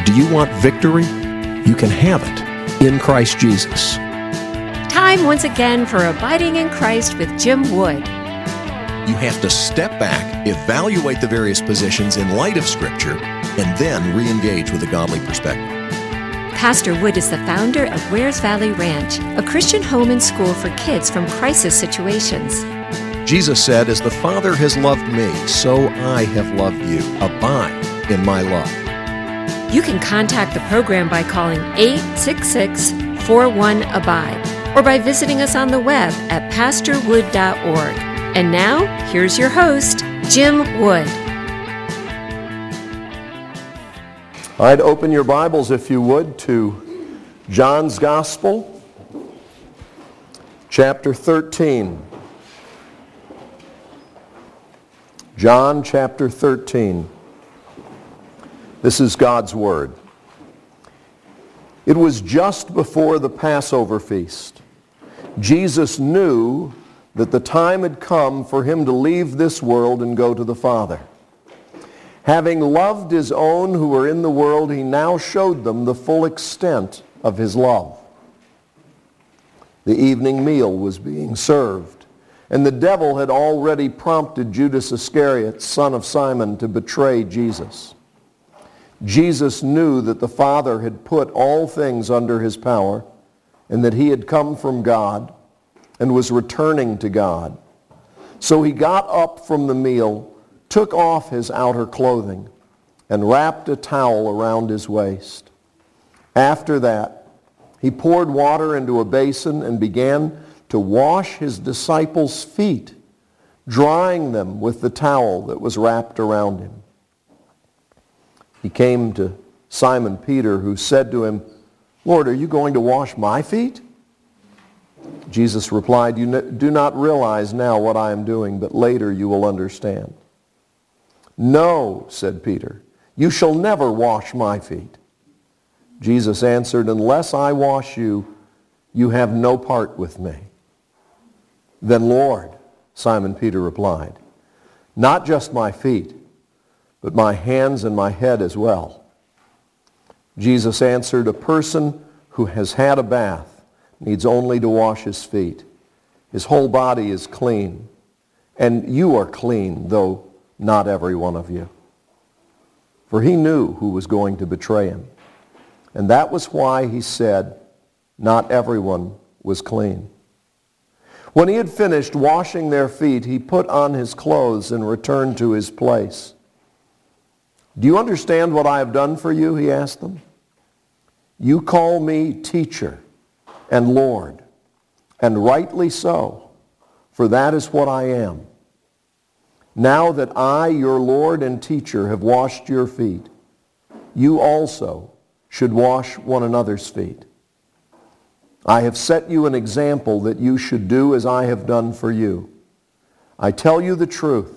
Do you want victory? You can have it in Christ Jesus. Time once again for Abiding in Christ with Jim Wood. You have to step back, evaluate the various positions in light of Scripture, and then re-engage with a godly perspective. Pastor Wood is the founder of Wares Valley Ranch, a Christian home and school for kids from crisis situations. Jesus said, "As the Father has loved me, so I have loved you. Abide in my love." You can contact the program by calling 866-41-ABIDE or by visiting us on the web at pastorwood.org. And now, here's your host, Jim Wood. I'd open your Bibles, if you would, to John's Gospel, chapter 13. John chapter 13. This is God's Word. It was just before the Passover feast. Jesus knew that the time had come for him to leave this world and go to the Father. Having loved his own who were in the world, he now showed them the full extent of his love. The evening meal was being served, and the devil had already prompted Judas Iscariot, son of Simon, to betray Jesus. Jesus knew that the Father had put all things under his power, and that he had come from God and was returning to God. So he got up from the meal, took off his outer clothing, and wrapped a towel around his waist. After that, he poured water into a basin and began to wash his disciples' feet, drying them with the towel that was wrapped around him. He came to Simon Peter, who said to him, "Lord, are you going to wash my feet?" Jesus replied, "You do not realize now what I am doing, but later you will understand." "No," said Peter, "you shall never wash my feet." Jesus answered, "Unless I wash you, you have no part with me." "Then, Lord," Simon Peter replied, "not just my feet, but my hands and my head as well." Jesus answered, "A person who has had a bath needs only to wash his feet. His whole body is clean, and you are clean, though not every one of you." For he knew who was going to betray him, and that was why he said, "Not everyone was clean." When he had finished washing their feet, he put on his clothes and returned to his place. "Do you understand what I have done for you?" he asked them. "You call me teacher and Lord, and rightly so, for that is what I am. Now that I, your Lord and teacher, have washed your feet, you also should wash one another's feet. I have set you an example that you should do as I have done for you. I tell you the truth.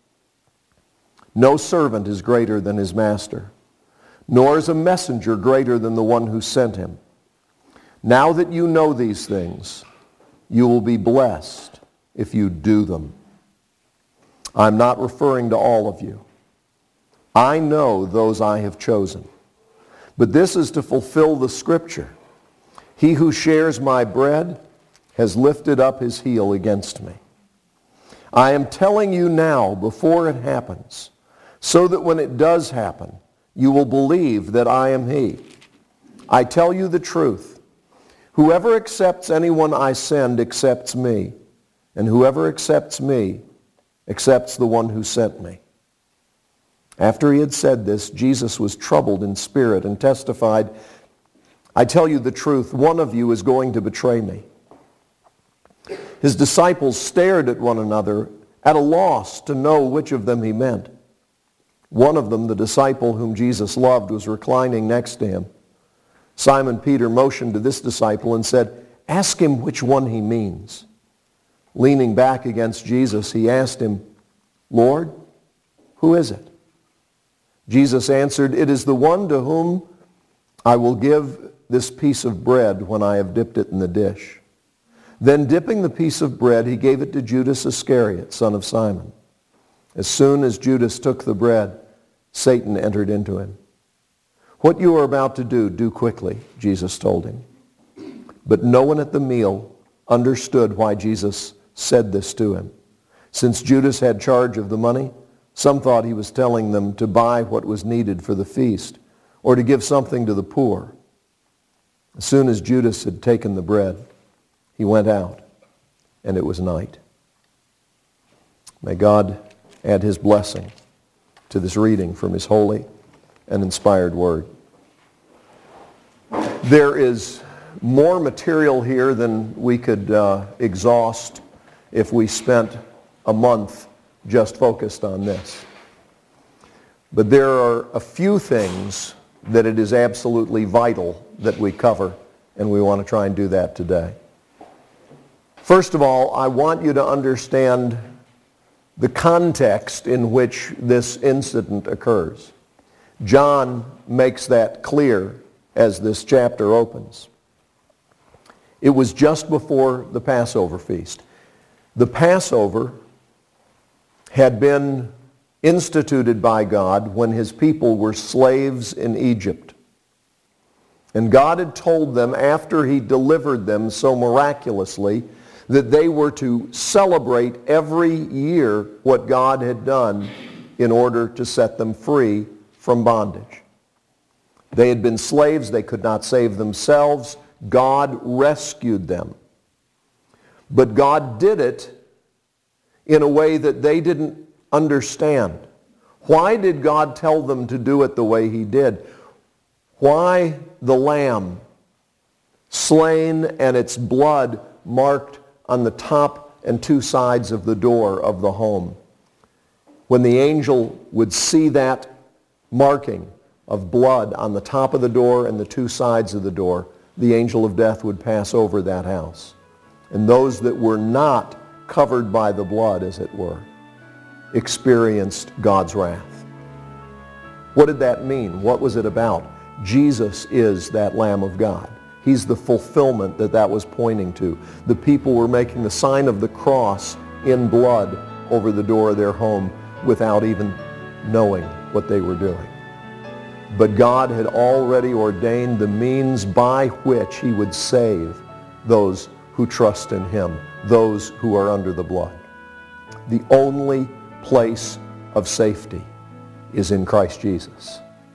No servant is greater than his master, nor is a messenger greater than the one who sent him. Now that you know these things, you will be blessed if you do them. I'm not referring to all of you. I know those I have chosen. But this is to fulfill the scripture. He who shares my bread has lifted up his heel against me. I am telling you now before it happens, so that when it does happen, you will believe that I am he. I tell you the truth. Whoever accepts anyone I send accepts me, and whoever accepts me accepts the one who sent me." After he had said this, Jesus was troubled in spirit and testified, "I tell you the truth, one of you is going to betray me." His disciples stared at one another, at a loss to know which of them he meant. One of them, the disciple whom Jesus loved, was reclining next to him. Simon Peter motioned to this disciple and said, "Ask him which one he means." Leaning back against Jesus, he asked him, "Lord, who is it?" Jesus answered, "It is the one to whom I will give this piece of bread when I have dipped it in the dish." Then dipping the piece of bread, he gave it to Judas Iscariot, son of Simon. As soon as Judas took the bread, Satan entered into him. "What you are about to do quickly," Jesus told him. But no one at the meal understood why Jesus said this to him. Since Judas had charge of the money, some thought he was telling them to buy what was needed for the feast or to give something to the poor. As soon as Judas had taken the bread, he went out, and it was night. May God add his blessing to this reading from his holy and inspired word. There is more material here than we could exhaust if we spent a month just focused on this. But there are a few things that it is absolutely vital that we cover, and we want to try and do that today. First of all, I want you to understand the context in which this incident occurs. John makes that clear as this chapter opens. It was just before the Passover feast. The Passover had been instituted by God when his people were slaves in Egypt. And God had told them, after he delivered them so miraculously, that they were to celebrate every year what God had done in order to set them free from bondage. They had been slaves. They could not save themselves. God rescued them. But God did it in a way that they didn't understand. Why did God tell them to do it the way he did? Why the lamb slain and its blood marked on the top and two sides of the door of the home? When the angel would see that marking of blood on the top of the door and the two sides of the door, the angel of death would pass over that house. And those that were not covered by the blood, as it were, experienced God's wrath. What did that mean? What was it about? Jesus is that Lamb of God. He's the fulfillment that was pointing to. The people were making the sign of the cross in blood over the door of their home without even knowing what they were doing. But God had already ordained the means by which he would save those who trust in him, those who are under the blood. The only place of safety is in Christ Jesus.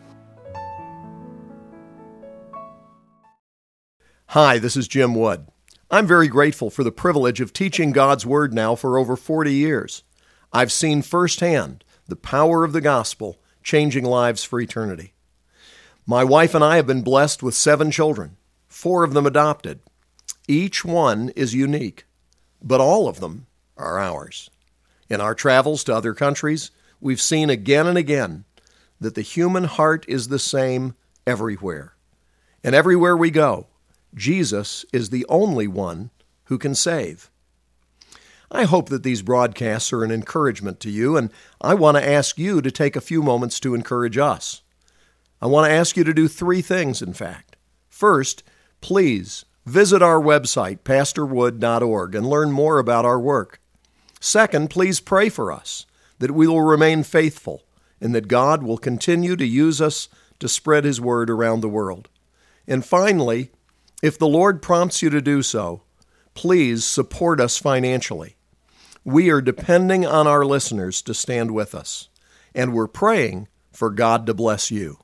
Hi, this is Jim Wood. I'm very grateful for the privilege of teaching God's Word now for over 40 years. I've seen firsthand the power of the gospel changing lives for eternity. My wife and I have been blessed with 7 children, 4 of them adopted. Each one is unique, but all of them are ours. In our travels to other countries, we've seen again and again that the human heart is the same everywhere. And everywhere we go, Jesus is the only one who can save. I hope that these broadcasts are an encouragement to you, and I want to ask you to take a few moments to encourage us. I want to ask you to do 3 things, in fact. First, please visit our website, pastorwood.org, and learn more about our work. Second, please pray for us, that we will remain faithful and that God will continue to use us to spread his word around the world. And finally, if the Lord prompts you to do so, please support us financially. We are depending on our listeners to stand with us, and we're praying for God to bless you.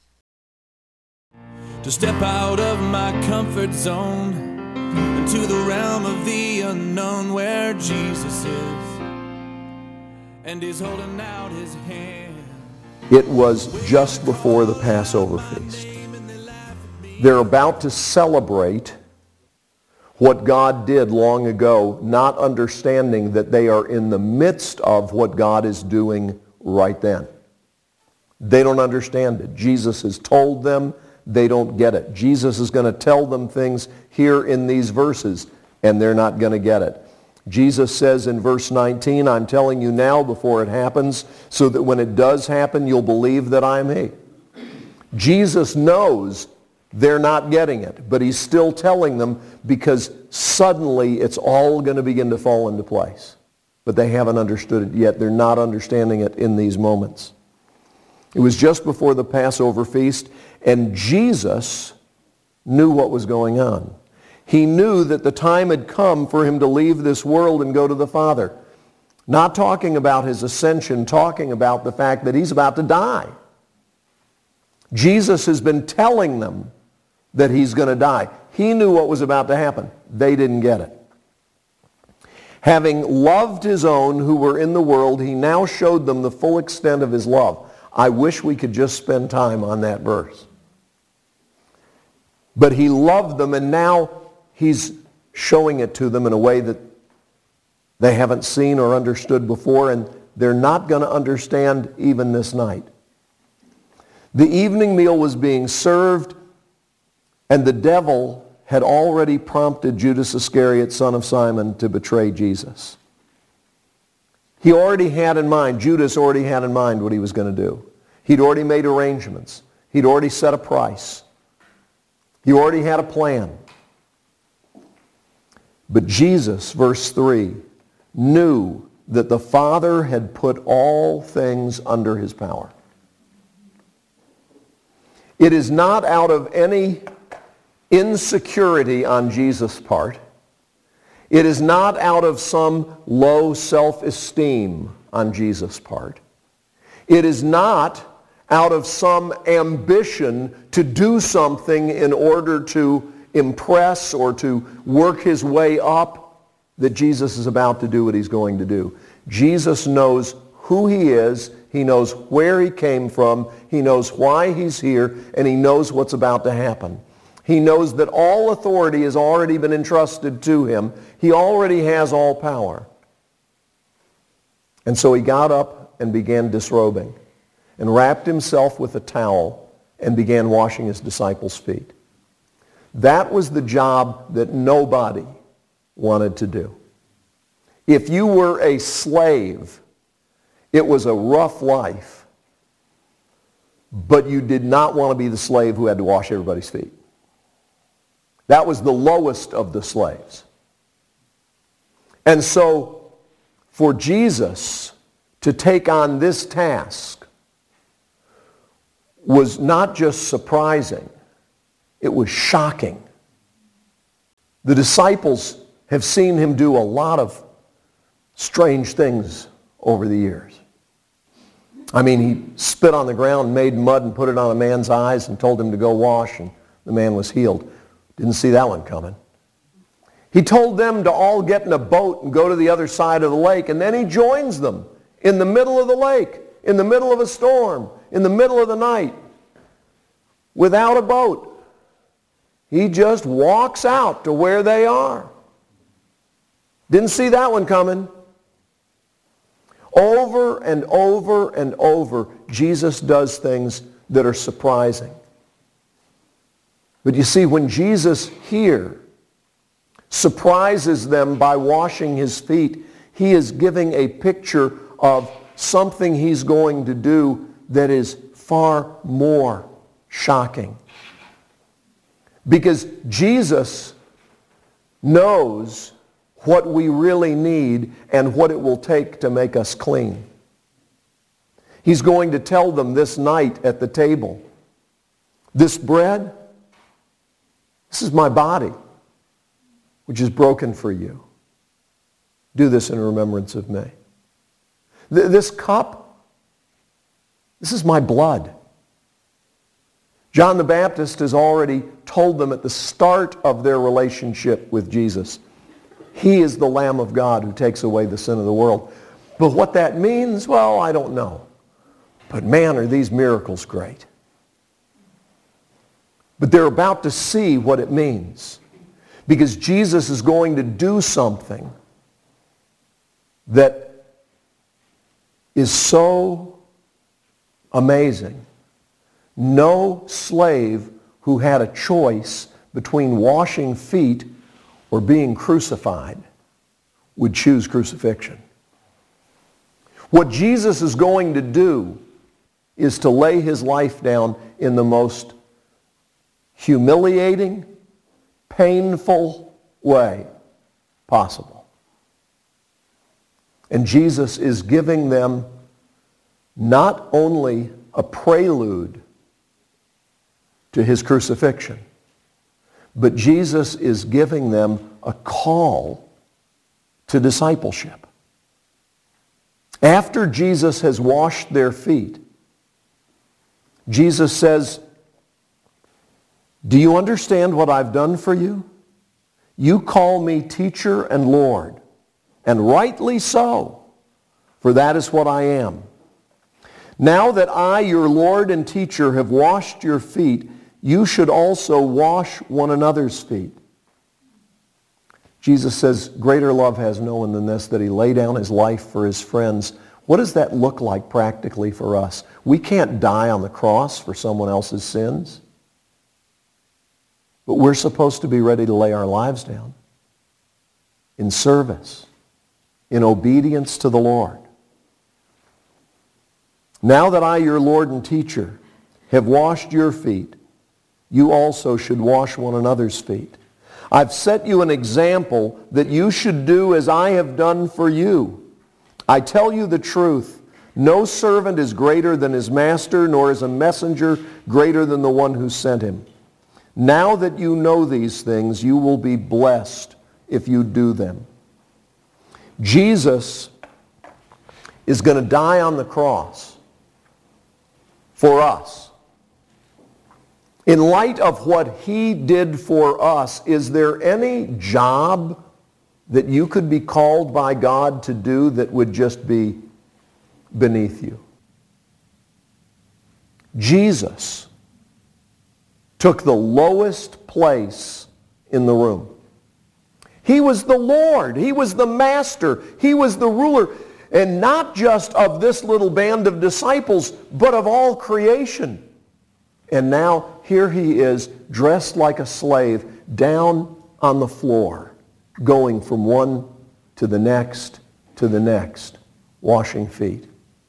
To step out of my comfort zone into the realm of the unknown where Jesus is and he's holding out his hand. It was just before the Passover feast. They're about to celebrate what God did long ago, not understanding that they are in the midst of what God is doing right then. They don't understand it. Jesus has told them. They don't get it. Jesus is going to tell them things here in these verses, and they're not going to get it. Jesus says in verse 19, I'm telling you now before it happens, so that when it does happen, you'll believe that I'm he. Jesus knows they're not getting it, but he's still telling them because suddenly it's all going to begin to fall into place. But they haven't understood it yet. They're not understanding it in these moments. It was just before the Passover feast, and Jesus knew what was going on. He knew that the time had come for him to leave this world and go to the Father. Not talking about his ascension, talking about the fact that he's about to die. Jesus has been telling them that he's going to die. He knew what was about to happen. They didn't get it. Having loved his own who were in the world, he now showed them the full extent of his love. I wish we could just spend time on that verse. But he loved them, and now he's showing it to them in a way that they haven't seen or understood before, and they're not going to understand even this night. The evening meal was being served, and the devil had already prompted Judas Iscariot, son of Simon, to betray Jesus. He already had in mind, Judas already had in mind what he was going to do. He'd already made arrangements. He'd already set a price. He already had a plan. But Jesus, verse 3, knew that the Father had put all things under his power. It is not out of any insecurity on Jesus' part. It is not out of some low self-esteem on Jesus' part. It is not out of some ambition to do something in order to impress or to work his way up that Jesus is about to do what he's going to do. Jesus knows who he is. He knows where he came from. He knows why he's here, and he knows what's about to happen. He knows that all authority has already been entrusted to him. He already has all power. And so he got up and began disrobing and wrapped himself with a towel and began washing his disciples' feet. That was the job that nobody wanted to do. If you were a slave, it was a rough life, but you did not want to be the slave who had to wash everybody's feet. That was the lowest of the slaves. And so, for Jesus to take on this task was not just surprising, it was shocking. The disciples have seen him do a lot of strange things over the years. I mean, he spit on the ground, made mud, and put it on a man's eyes and told him to go wash, and the man was healed. Didn't see that one coming. He told them to all get in a boat and go to the other side of the lake, and then he joins them in the middle of the lake, in the middle of a storm, in the middle of the night, without a boat. He just walks out to where they are. Didn't see that one coming. Over and over and over, Jesus does things that are surprising. But you see, when Jesus here surprises them by washing his feet, he is giving a picture of something he's going to do that is far more shocking. Because Jesus knows what we really need and what it will take to make us clean. He's going to tell them this night at the table, this bread, this is my body, which is broken for you. Do this in remembrance of me. This cup, this is my blood. John the Baptist has already told them at the start of their relationship with Jesus, he is the Lamb of God who takes away the sin of the world. But what that means, well, I don't know. But man, are these miracles great. But they're about to see what it means. Because Jesus is going to do something that is so amazing. No slave who had a choice between washing feet or being crucified would choose crucifixion. What Jesus is going to do is to lay his life down in the most humiliating, painful way possible. And Jesus is giving them not only a prelude to his crucifixion. But Jesus is giving them a call to discipleship. After Jesus has washed their feet, Jesus says, "Do you understand what I've done for you? You call me teacher and Lord, and rightly so, for that is what I am. Now that I, your Lord and teacher, have washed your feet, you should also wash one another's feet." Jesus says, "Greater love has no one than this, that he lay down his life for his friends." What does that look like practically for us? We can't die on the cross for someone else's sins. But we're supposed to be ready to lay our lives down in service, in obedience to the Lord. "Now that I, your Lord and teacher, have washed your feet, you also should wash one another's feet. I've set you an example that you should do as I have done for you. I tell you the truth, no servant is greater than his master, nor is a messenger greater than the one who sent him. Now that you know these things, you will be blessed if you do them." Jesus is going to die on the cross for us. In light of what he did for us, is there any job that you could be called by God to do that would just be beneath you? Jesus took the lowest place in the room. He was the Lord. He was the master. He was the ruler. And not just of this little band of disciples, but of all creation. And now here he is, dressed like a slave, down on the floor, going from one to the next, washing feet.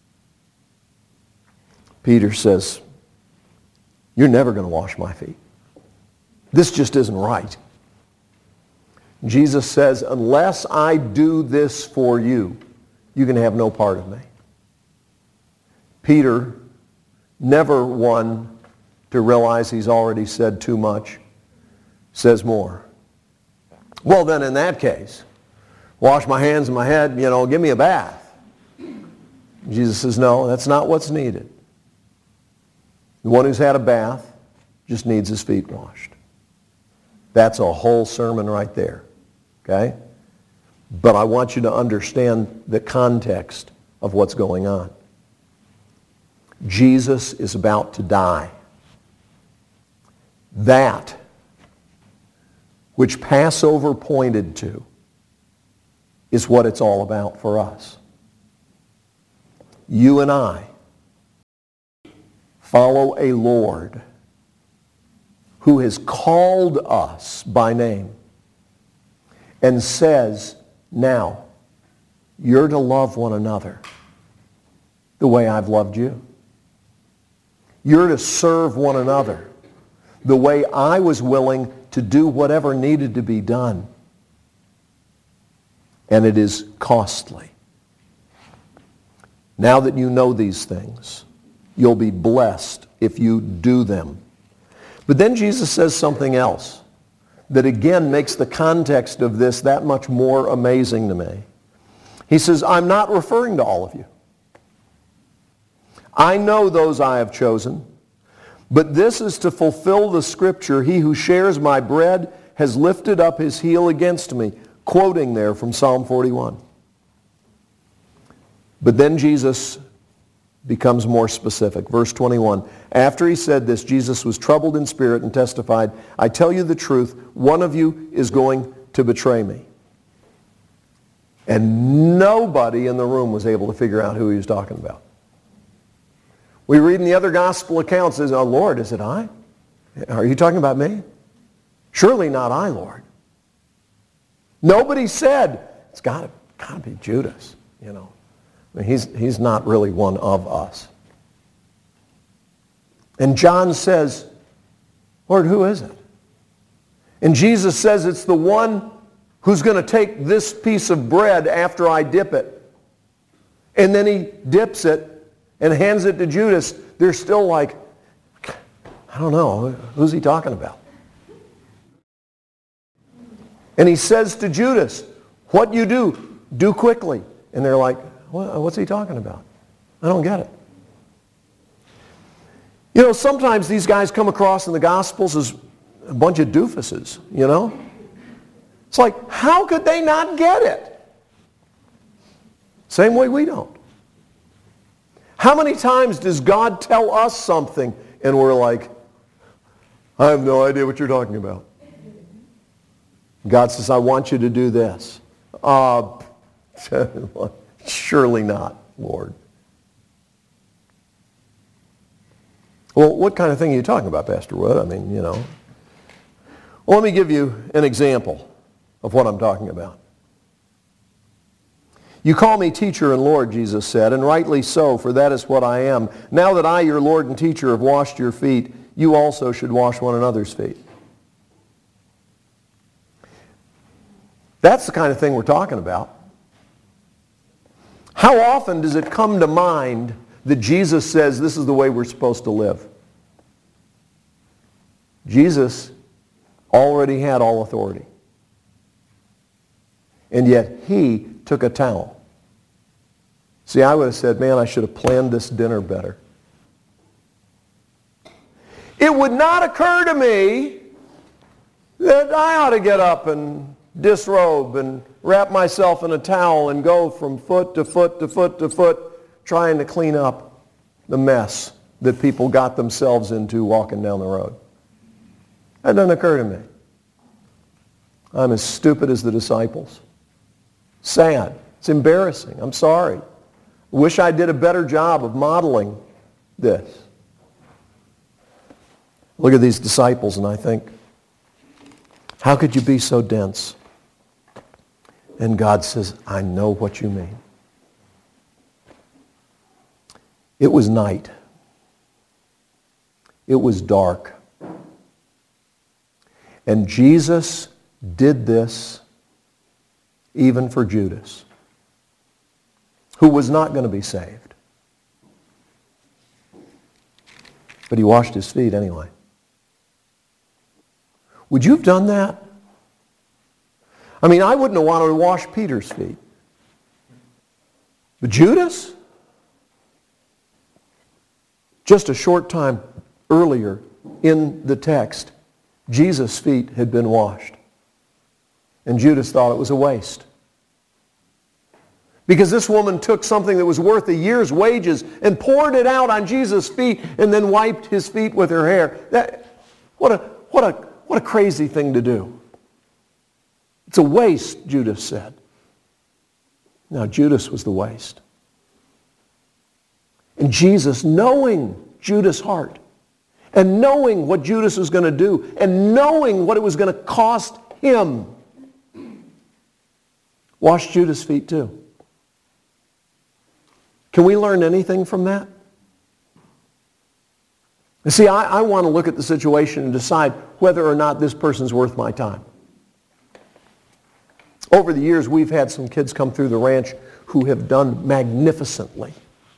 Peter says, "You're never going to wash my feet. This just isn't right." Jesus says, "Unless I do this for you, you can have no part of me." Peter, never one to realize he's already said too much, says more. "Well, then in that case, wash my hands and my head, give me a bath." Jesus says, "No, that's not what's needed. The one who's had a bath just needs his feet washed." That's a whole sermon right there, okay? But I want you to understand the context of what's going on. Jesus is about to die. That which Passover pointed to is what it's all about for us. You and I follow a Lord who has called us by name and says, "Now, you're to love one another the way I've loved you. You're to serve one another the way I was willing to do whatever needed to be done." And it is costly. Now that you know these things, you'll be blessed if you do them. But then Jesus says something else that again makes the context of this that much more amazing to me. He says, "I'm not referring to all of you. I know those I have chosen, but this is to fulfill the scripture, 'He who shares my bread has lifted up his heel against me,'" quoting there from Psalm 41. But then Jesus becomes more specific. Verse 21, "After he said this, Jesus was troubled in spirit and testified, 'I tell you the truth, one of you is going to betray me.'" And nobody in the room was able to figure out who he was talking about. We read in the other gospel accounts, "Oh Lord, is it I? Are you talking about me? Surely not I, Lord." Nobody said, "It's got to be Judas, I mean, he's not really one of us." And John says, "Lord, who is it?" And Jesus says, "It's the one who's going to take this piece of bread after I dip it." And then he dips it and hands it to Judas. they're still like, I don't know, who's he talking about? And he says to Judas, what you do quickly. And they're like, what's he talking about? I don't get it. You know, sometimes these guys come across in the Gospels as a bunch of doofuses, you know? It's like, how could they not get it? Same way we don't. How many times does God tell us something and we're like, I have no idea what you're talking about? God says, I want you to do this. Surely not, Lord. Well, what kind of thing are you talking about, Pastor Wood? I mean, you know. Well, let me give you an example of what I'm talking about. You call me teacher and Lord, Jesus said, and rightly so, for that is what I am. Now that I, your Lord and teacher, have washed your feet, you also should wash one another's feet. That's the kind of thing we're talking about. How often does it come to mind that Jesus says this is the way we're supposed to live? Jesus already had all authority. And yet he took a towel. See, I would have said, man, I should have planned this dinner better. It would not occur to me that I ought to get up and disrobe and wrap myself in a towel and go from foot to foot to foot to foot trying to clean up the mess that people got themselves into walking down the road. That doesn't occur to me. I'm as stupid as the disciples. Sad. It's embarrassing. I'm sorry. Wish I did a better job of modeling this. Look at these disciples and I think, how could you be so dense? And God says, I know what you mean. It was night. It was dark. And Jesus did this even for Judas, who was not going to be saved. But he washed his feet anyway. Would you have done that? I mean, I wouldn't have wanted to wash Peter's feet. But Judas? Just a short time earlier in the text, Jesus' feet had been washed. And Judas thought it was a waste. Because this woman took something that was worth a year's wages and poured it out on Jesus' feet and then wiped his feet with her hair. What a crazy thing to do. It's a waste, Judas said. Now, Judas was the waste. And Jesus, knowing Judas' heart, and knowing what Judas was going to do, and knowing what it was going to cost him, washed Judas' feet too. Can we learn anything from that? You see, I want to look at the situation and decide whether or not this person's worth my time. Over the years, we've had some kids come through the ranch who have done magnificently.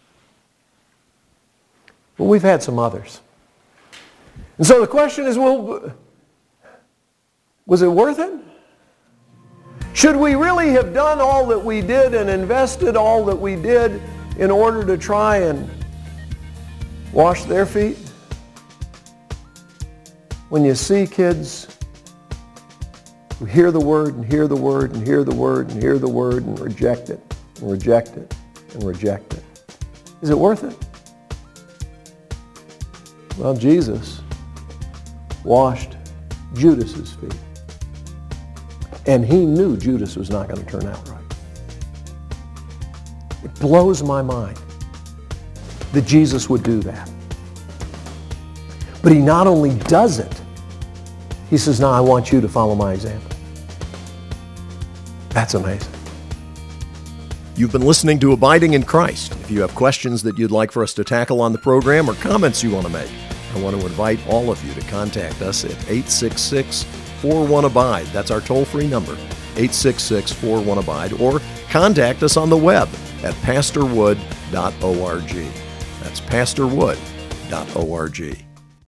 But we've had some others. And so the question is, well, was it worth it? Should we really have done all that we did and invested all that we did in order to try and wash their feet? When you see kids who hear the word and hear the word and hear the word and hear the word and reject it and reject it and reject it, is it worth it? Well, Jesus washed Judas's feet. And he knew Judas was not going to turn out right. It blows my mind that Jesus would do that. But he not only does it, he says, now I want you to follow my example. That's amazing. You've been listening to Abiding in Christ. If you have questions that you'd like for us to tackle on the program or comments you want to make, I want to invite all of you to contact us at 866-41-ABIDE. That's our toll-free number, 866-41-ABIDE, or contact us on the web at pastorwood.org. That's pastorwood.org. www.ccc.org.